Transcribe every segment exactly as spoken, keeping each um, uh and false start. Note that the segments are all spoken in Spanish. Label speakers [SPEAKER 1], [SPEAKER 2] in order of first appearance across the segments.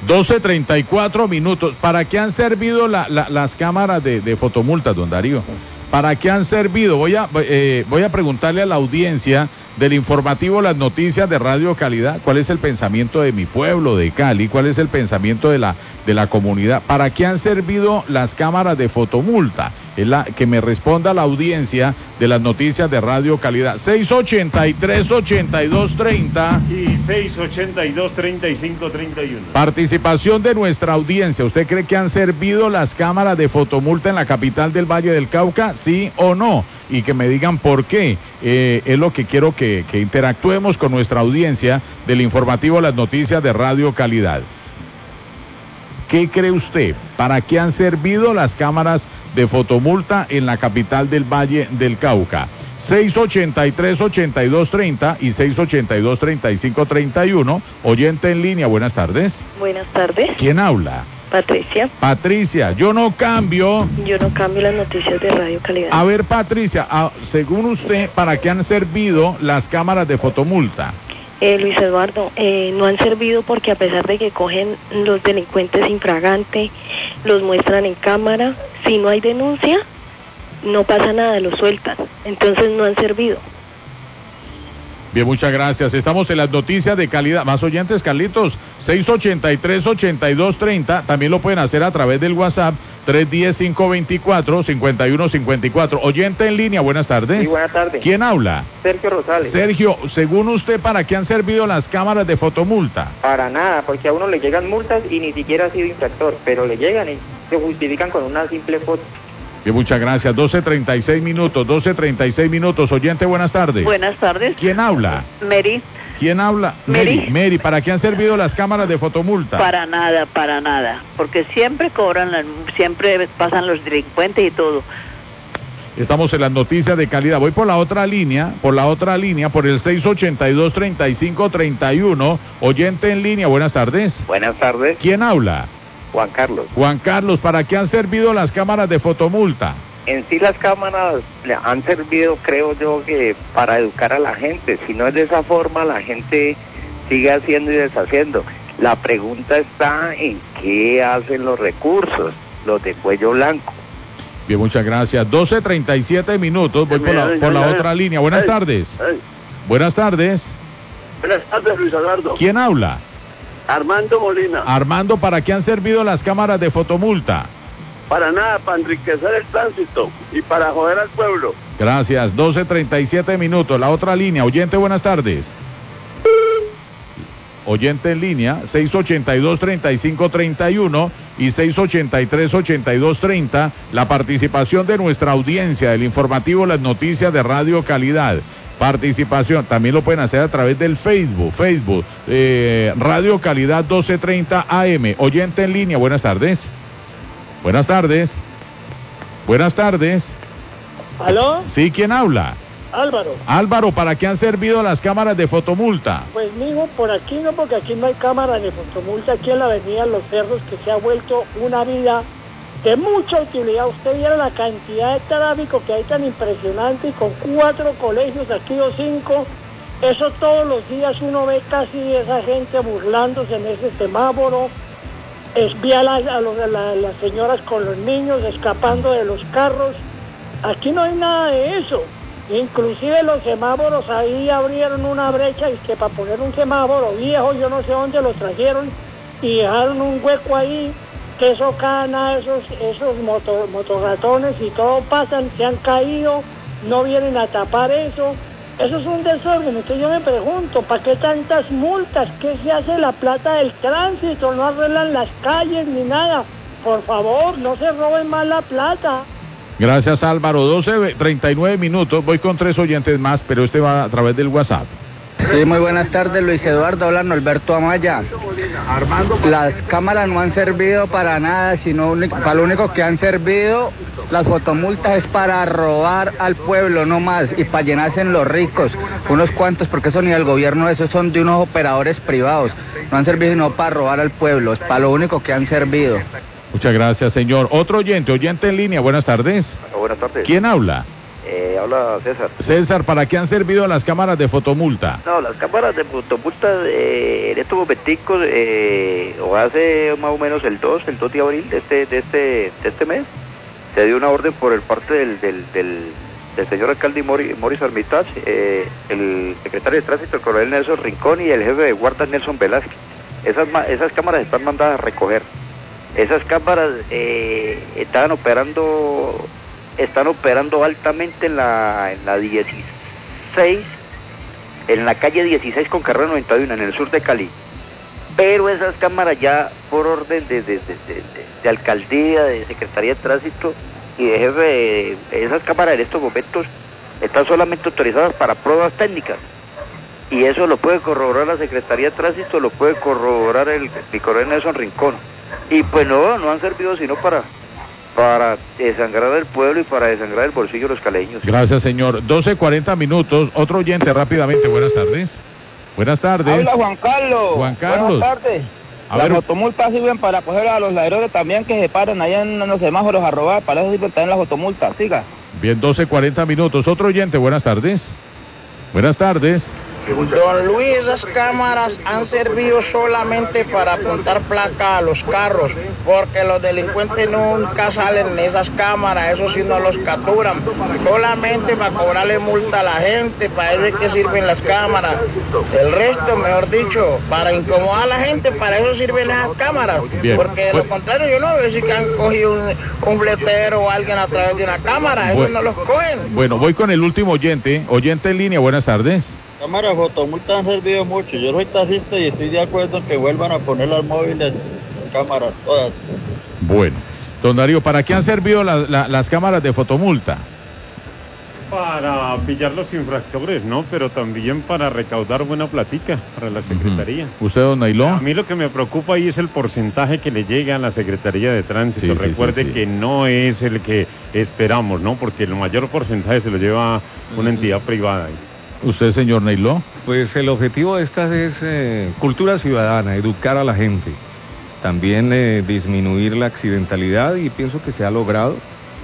[SPEAKER 1] doce treinta y cuatro minutos. ¿Para qué han servido la, la, las cámaras de, de fotomultas, don Darío? ¿Para qué han servido? Voy a, eh, voy a preguntarle a la audiencia del informativo Las Noticias de Radio Calidad, ¿cuál es el pensamiento de mi pueblo, de Cali? ¿Cuál es el pensamiento de la, de la comunidad? ¿Para qué han servido las cámaras de fotomulta? Es la que me responda la audiencia de Las Noticias de Radio Calidad. seis ochenta y tres, ochenta y dos treinta
[SPEAKER 2] y seis ochenta y dos, treinta y cinco treinta y uno.
[SPEAKER 1] Participación de nuestra audiencia. ¿Usted cree que han servido las cámaras de fotomulta en la capital del Valle del Cauca? ¿Sí o no? Y que me digan por qué. Eh, es lo que quiero que, que interactuemos con nuestra audiencia del informativo Las Noticias de Radio Calidad. ¿Qué cree usted? ¿Para qué han servido las cámaras de fotomulta en la capital del Valle del Cauca? seis ochenta y tres, ochenta y dos treinta y seis ochenta y dos, treinta y cinco treinta y uno. Oyente en línea, buenas tardes.
[SPEAKER 3] Buenas tardes.
[SPEAKER 1] ¿Quién habla?
[SPEAKER 3] Patricia.
[SPEAKER 1] Patricia, yo no cambio.
[SPEAKER 3] Yo no cambio las noticias de Radio Calidad.
[SPEAKER 1] A ver, Patricia, a, según usted, ¿para qué han servido las cámaras de fotomulta?
[SPEAKER 3] Eh, Luis Eduardo, eh, no han servido porque a pesar de que cogen los delincuentes infragantes, los muestran en cámara, si no hay denuncia, no pasa nada, los sueltan. Entonces no han servido.
[SPEAKER 1] Bien, muchas gracias. Estamos en Las Noticias de Calidad. Más oyentes, Carlitos. seis ochenta y tres, ochenta y dos treinta. También lo pueden hacer a través del WhatsApp. tres diez, cinco veinticuatro, cincuenta y uno cincuenta y cuatro. Oyente en línea, buenas tardes.
[SPEAKER 4] Sí, buenas tardes.
[SPEAKER 1] ¿Quién habla?
[SPEAKER 4] Sergio Rosales.
[SPEAKER 1] Sergio, según usted, ¿para qué han servido las cámaras de fotomulta?
[SPEAKER 4] Para nada, porque a uno le llegan multas y ni siquiera ha sido infractor, pero le llegan y se justifican con una simple foto.
[SPEAKER 1] Bien, muchas gracias. doce treinta y seis minutos, doce treinta y seis minutos. Oyente, buenas tardes.
[SPEAKER 5] Buenas tardes.
[SPEAKER 1] ¿Quién habla?
[SPEAKER 5] Mary.
[SPEAKER 1] ¿Quién habla?
[SPEAKER 5] Mary.
[SPEAKER 1] Mary, Mary, ¿para qué han servido las cámaras de fotomulta?
[SPEAKER 5] Para nada, para nada, porque siempre cobran, las, siempre pasan los delincuentes y todo.
[SPEAKER 1] Estamos en Las Noticias de Calidad. Voy por la otra línea, por la otra línea, por el seis ochenta y dos, treinta y cinco treinta y uno. Oyente en línea, buenas tardes.
[SPEAKER 6] Buenas tardes.
[SPEAKER 1] ¿Quién habla?
[SPEAKER 6] Juan Carlos.
[SPEAKER 1] Juan Carlos, ¿para qué han servido las cámaras de fotomulta?
[SPEAKER 6] En sí las cámaras le han servido, creo yo, que para educar a la gente. Si no es de esa forma, la gente sigue haciendo y deshaciendo. La pregunta está en qué hacen los recursos, los de cuello blanco.
[SPEAKER 1] Bien, muchas gracias. doce treinta y siete minutos, voy por la, por la otra línea. Buenas tardes. Buenas tardes.
[SPEAKER 7] Buenas tardes, Luis Eduardo.
[SPEAKER 1] ¿Quién habla?
[SPEAKER 7] Armando Molina.
[SPEAKER 1] Armando, ¿para qué han servido las cámaras de fotomulta?
[SPEAKER 7] Para nada, para enriquecer el tránsito y para joder al pueblo.
[SPEAKER 1] Gracias, doce treinta y siete minutos. La otra línea, oyente, buenas tardes. Oyente en línea, seis ochenta y dos, treinta y cinco treinta y uno y seis ochenta y tres, ochenta y dos treinta. La participación de nuestra audiencia del informativo Las Noticias de Radio Calidad. Participación, también lo pueden hacer a través del Facebook, Facebook, eh, Radio Calidad doce treinta A M. Oyente en línea, buenas tardes. Buenas tardes. Buenas tardes.
[SPEAKER 8] ¿Aló?
[SPEAKER 1] Sí, ¿quién habla?
[SPEAKER 8] Álvaro.
[SPEAKER 1] Álvaro, ¿para qué han servido las cámaras de fotomulta?
[SPEAKER 8] Pues mijo, por aquí no, porque aquí no hay cámaras de fotomulta, aquí en la avenida Los Cerros, que se ha vuelto una vida de mucha utilidad. Usted viera la cantidad de tráfico que hay tan impresionante, y con cuatro colegios aquí o cinco, eso todos los días uno ve casi esa gente burlándose en ese semáforo, espía a, la, a, los, a, la, a las señoras con los niños escapando de los carros. Aquí no hay nada de eso. Inclusive los semáforos ahí abrieron una brecha y que para poner un semáforo viejo, yo no sé dónde lo trajeron, y dejaron un hueco ahí, que eso cana, esos esos moto, motorratones y todo pasan, se han caído, no vienen a tapar eso. Eso es un desorden. Entonces yo me pregunto, ¿para qué tantas multas? ¿Qué se hace la plata del tránsito? No arreglan las calles ni nada. Por favor, no se roben más la plata.
[SPEAKER 1] Gracias, Álvaro. doce treinta y nueve minutos. Voy con tres oyentes más, pero este va a través del WhatsApp.
[SPEAKER 9] Sí, muy buenas tardes, Luis Eduardo. Habla Norberto Amaya.
[SPEAKER 1] Armando.
[SPEAKER 9] Las cámaras no han servido para nada, sino para lo único que han servido las fotomultas es para robar al pueblo, no más, y para llenarse en los ricos, unos cuantos, porque eso ni del gobierno, esos son de unos operadores privados. No han servido sino para robar al pueblo, es para lo único que han servido.
[SPEAKER 1] Muchas gracias, señor. Otro oyente, oyente en línea, buenas tardes.
[SPEAKER 6] Buenas tardes.
[SPEAKER 1] ¿Quién habla?
[SPEAKER 10] Eh, habla César.
[SPEAKER 1] César, ¿para qué han servido las cámaras de fotomulta?
[SPEAKER 10] No, las cámaras de fotomulta eh, en estos momenticos, eh, o hace más o menos el dos, el dos de abril de este, de este, de este mes, se dio una orden por el parte del, del, del, del señor alcalde Mori, Morris Armitage, eh, el secretario de Tránsito, el coronel Nelson Rincón, y el jefe de guardia Nelson Velázquez. Esas, esas cámaras están mandadas a recoger. Esas cámaras eh, estaban operando, están operando altamente en la, en la dieciséis, en la calle dieciséis con carrera noventa y uno, en el sur de Cali. Pero esas cámaras ya por orden de, de, de, de, de alcaldía, de Secretaría de Tránsito y de jefe, de, esas cámaras en estos momentos están solamente autorizadas para pruebas técnicas. Y eso lo puede corroborar la Secretaría de Tránsito, lo puede corroborar el, el coronel Nelson Rincón. Y pues no, no han servido sino para, para desangrar el pueblo y para desangrar el bolsillo de los caleños.
[SPEAKER 1] Gracias, señor. doce cuarenta minutos. Otro oyente rápidamente. Buenas tardes. Buenas tardes.
[SPEAKER 11] Habla Juan Carlos.
[SPEAKER 1] Juan Carlos.
[SPEAKER 11] Buenas tardes.
[SPEAKER 1] A
[SPEAKER 11] las
[SPEAKER 1] ver...
[SPEAKER 11] fotomultas sirven para coger a los ladrones también que se paran allá en los semáforos a robar. Para eso sirven también las fotomultas. Siga.
[SPEAKER 1] Bien, doce cuarenta minutos. Otro oyente. Buenas tardes. Buenas tardes.
[SPEAKER 12] Don Luis, esas cámaras han servido solamente para apuntar placa a los carros, porque los delincuentes nunca salen en esas cámaras, eso sí no los capturan, solamente para cobrarle multa a la gente, para eso es que sirven las cámaras. El resto, mejor dicho, para incomodar a la gente, para eso sirven esas cámaras.
[SPEAKER 1] Bien.
[SPEAKER 12] Porque de
[SPEAKER 1] pues...
[SPEAKER 12] lo contrario yo no veo si que han cogido un, un fletero o alguien a través de una cámara, eso
[SPEAKER 1] bueno,
[SPEAKER 12] no los cogen.
[SPEAKER 1] Bueno, voy con el último oyente, oyente en línea, buenas tardes.
[SPEAKER 13] Cámaras fotomultas han servido mucho. Yo soy taxista y estoy de acuerdo en que vuelvan a poner las móviles cámaras, todas.
[SPEAKER 1] Bueno, don Darío, ¿para qué han servido la, la, las cámaras de fotomulta?
[SPEAKER 2] Para pillar los infractores, ¿no? Pero también para recaudar buena platica para la Secretaría.
[SPEAKER 1] Uh-huh. ¿Usted, don Nailó?
[SPEAKER 2] A mí lo que me preocupa ahí es el porcentaje que le llega a la Secretaría de Tránsito. Sí, Recuerde sí, sí, sí. que no es el que esperamos, ¿no? Porque el mayor porcentaje se lo lleva una entidad privada.
[SPEAKER 1] ¿Usted, señor Neiló?
[SPEAKER 14] Pues el objetivo de estas es eh, cultura ciudadana, educar a la gente, también eh, disminuir la accidentalidad y pienso que se ha logrado.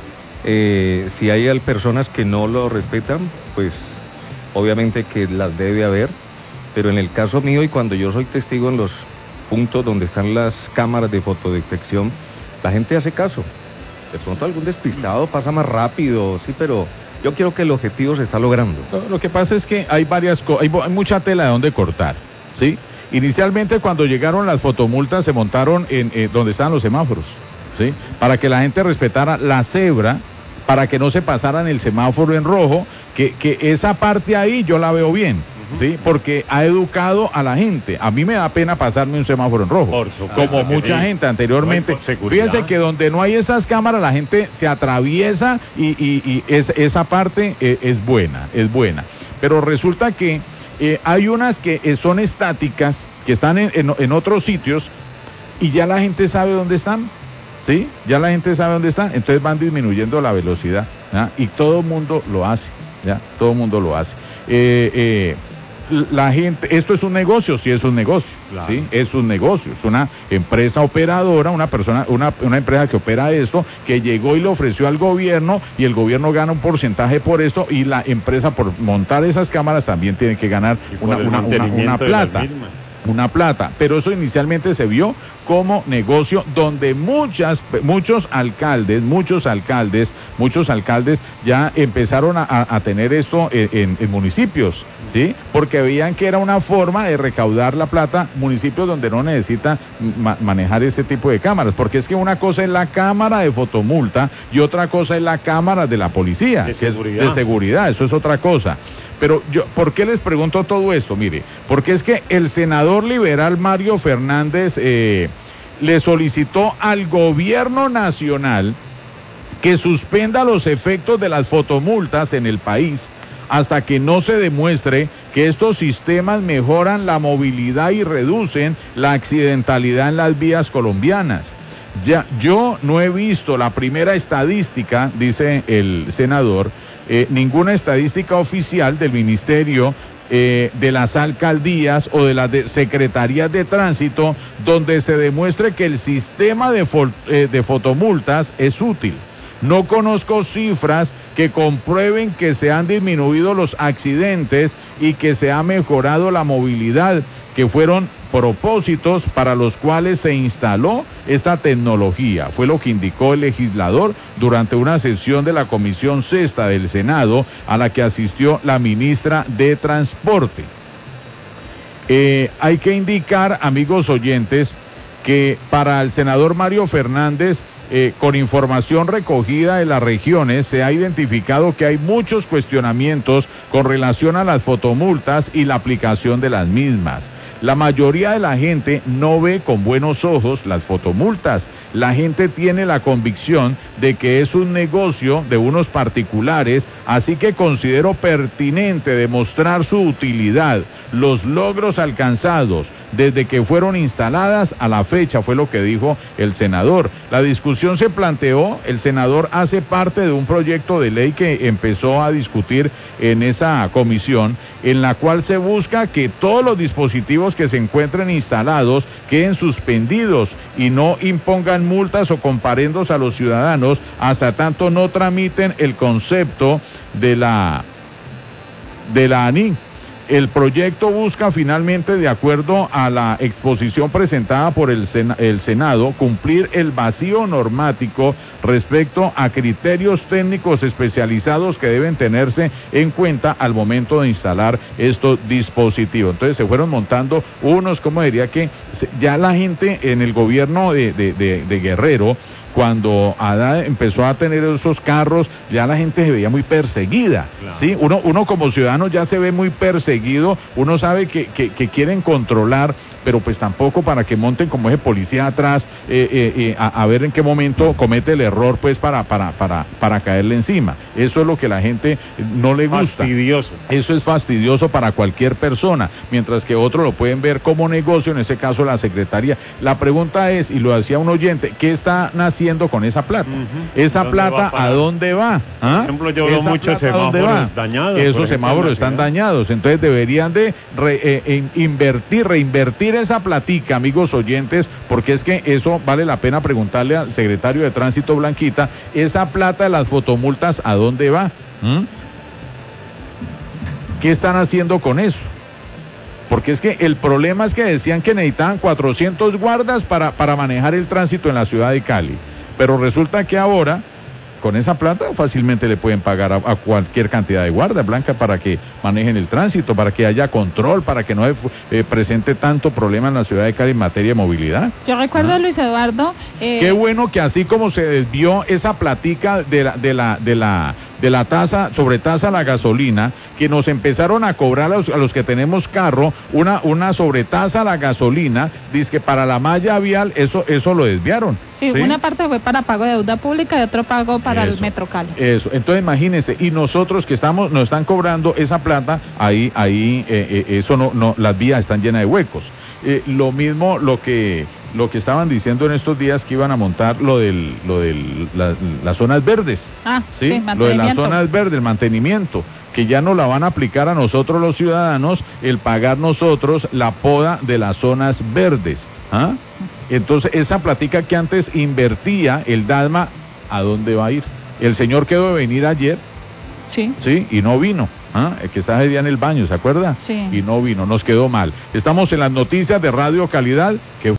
[SPEAKER 14] Eh, si hay personas que no lo respetan, pues obviamente que las debe haber, pero en el caso mío y cuando yo soy testigo en los puntos donde están las cámaras de fotodetección, la gente hace caso. De pronto algún despistado pasa más rápido, sí, pero... yo quiero que el objetivo se está logrando.
[SPEAKER 1] Lo, lo que pasa es que hay varias cosas, hay, hay mucha tela de donde cortar, ¿sí? Inicialmente cuando llegaron las fotomultas se montaron en eh, donde estaban los semáforos, ¿sí? Para que la gente respetara la cebra, para que no se pasaran el semáforo en rojo, que, que esa parte ahí yo la veo bien, ¿sí? Porque ha educado a la gente. A mí me da pena pasarme un semáforo en rojo,
[SPEAKER 2] Por supuesto,
[SPEAKER 1] como mucha
[SPEAKER 2] sí.
[SPEAKER 1] gente anteriormente.
[SPEAKER 2] No,
[SPEAKER 1] fíjense que donde no hay esas cámaras la gente se atraviesa y, y, y es, esa parte eh, es buena, es buena. Pero resulta que eh, hay unas que eh, son estáticas, que están en, en, en otros sitios y ya la gente sabe dónde están, ¿sí? Ya la gente sabe dónde están, entonces van disminuyendo la velocidad, ¿ya? Y todo el mundo lo hace, ¿ya? Todo el mundo lo hace. Eh, eh, la gente, esto es un negocio, sí es un negocio, claro. ¿Sí? Es un negocio, es una empresa operadora, una persona, una, una empresa que opera esto, que llegó y le ofreció al gobierno y el gobierno gana un porcentaje por esto y la empresa por montar esas cámaras también tiene que ganar una, una, una, una plata. Una plata, pero eso inicialmente se vio como negocio donde muchas, muchos alcaldes, muchos alcaldes, muchos alcaldes ya empezaron a, a tener esto en, en, en municipios, ¿sí? Porque veían que era una forma de recaudar la plata, municipios donde no necesita ma manejar este tipo de cámaras, porque es que una cosa es la cámara de fotomulta y otra cosa es la cámara de la policía,
[SPEAKER 2] de seguridad,
[SPEAKER 1] de seguridad, eso es otra cosa. Pero yo, ¿por qué les pregunto todo esto? Mire, porque es que el senador liberal Mario Fernández eh, le solicitó al gobierno nacional que suspenda los efectos de las fotomultas en el país hasta que no se demuestre que estos sistemas mejoran la movilidad y reducen la accidentalidad en las vías colombianas. Ya, yo no he visto la primera estadística, dice el senador, eh, ninguna estadística oficial del Ministerio eh, de las alcaldías o de las de secretarías de tránsito donde se demuestre que el sistema de, fo eh, de fotomultas es útil. No conozco cifras que comprueben que se han disminuido los accidentes y que se ha mejorado la movilidad, que fueron propósitos para los cuales se instaló esta tecnología. Fue lo que indicó el legislador durante una sesión de la Comisión Sexta del Senado, a la que asistió la ministra de Transporte. Eh, hay que indicar, amigos oyentes, que para el senador Mario Fernández, eh, con información recogida de las regiones, se ha identificado que hay muchos cuestionamientos con relación a las fotomultas y la aplicación de las mismas. La mayoría de la gente no ve con buenos ojos las fotomultas. La gente tiene la convicción de que es un negocio de unos particulares, así que considero pertinente demostrar su utilidad, los logros alcanzados desde que fueron instaladas a la fecha, fue lo que dijo el senador. La discusión se planteó, el senador hace parte de un proyecto de ley que empezó a discutir en esa comisión, en la cual se busca que todos los dispositivos que se encuentren instalados queden suspendidos y no impongan multas o comparendos a los ciudadanos hasta tanto no tramiten el concepto de la de la A N I. El proyecto busca finalmente, de acuerdo a la exposición presentada por el, Sena, el Senado, cumplir el vacío normático respecto a criterios técnicos especializados que deben tenerse en cuenta al momento de instalar estos dispositivos. Entonces se fueron montando unos, como diría que ya la gente en el gobierno de, de, de, de Guerrero, cuando Haddad empezó a tener esos carros, ya la gente se veía muy perseguida, claro. ¿Sí? Uno, uno como ciudadano ya se ve muy perseguido, uno sabe que, que, que quieren controlar, pero pues tampoco para que monten como ese policía atrás, eh, eh, eh, a, a ver en qué momento comete el error, pues para, para, para, para caerle encima. Eso es lo que la gente no le gusta.
[SPEAKER 2] Fastidioso.
[SPEAKER 1] Eso es fastidioso para cualquier persona, mientras que otros lo pueden ver como negocio, en ese caso la Secretaría. La pregunta es, y lo hacía un oyente, ¿qué está haciendo con esa plata? Uh-huh. Esa plata, ¿a dónde va? ¿Ah?
[SPEAKER 2] Por ejemplo, yo veo muchos semáforos dañados.
[SPEAKER 1] Esos semáforos están dañados, entonces deberían de re, eh, invertir, reinvertir esa platica, amigos oyentes, porque es que eso vale la pena preguntarle al secretario de Tránsito, Blanquita, esa plata de las fotomultas, ¿a dónde va? ¿Mm? ¿Qué están haciendo con eso? Porque es que el problema es que decían que necesitaban cuatrocientos guardas para, para manejar el tránsito en la ciudad de Cali, pero resulta que ahora con esa plata fácilmente le pueden pagar a, a cualquier cantidad de guardas, Blanca, para que manejen el tránsito, para que haya control, para que no eh, presente tanto problema en la ciudad de Cali en materia de movilidad.
[SPEAKER 15] Yo recuerdo, ¿Ah? Luis Eduardo...
[SPEAKER 1] Eh... Qué bueno que así como se desvió esa platica de la, de la, de la, de la tasa, sobre tasa a la gasolina, que nos empezaron a cobrar a los, a los que tenemos carro, una, una sobretasa a la gasolina, dice que para la malla vial, eso, eso lo desviaron.
[SPEAKER 15] Sí, ¿sí? Una parte fue para pago de deuda pública y otro pago para
[SPEAKER 1] eso,
[SPEAKER 15] el Metro Cali.
[SPEAKER 1] Eso, entonces imagínense, y nosotros que estamos, nos están cobrando esa plata, ahí, ahí, eh, eh, eso no, no, las vías están llenas de huecos. Eh, lo mismo lo que, lo que estaban diciendo en estos días que iban a montar lo del, lo del, la, las zonas verdes.
[SPEAKER 15] Ah,
[SPEAKER 1] sí,
[SPEAKER 15] sí,
[SPEAKER 1] lo de las zonas verdes, el mantenimiento, que ya no la van a aplicar a nosotros los ciudadanos, el pagar nosotros la poda de las zonas verdes. ¿Ah? Entonces, esa platica que antes invertía el DADMA, ¿a dónde va a ir? El señor quedó de venir ayer,
[SPEAKER 15] sí,
[SPEAKER 1] sí, y no vino. ¿Ah? El que estaba ese día en el baño, ¿se acuerda?
[SPEAKER 15] Sí.
[SPEAKER 1] Y no vino, nos quedó mal. Estamos en las noticias de Radio Calidad, que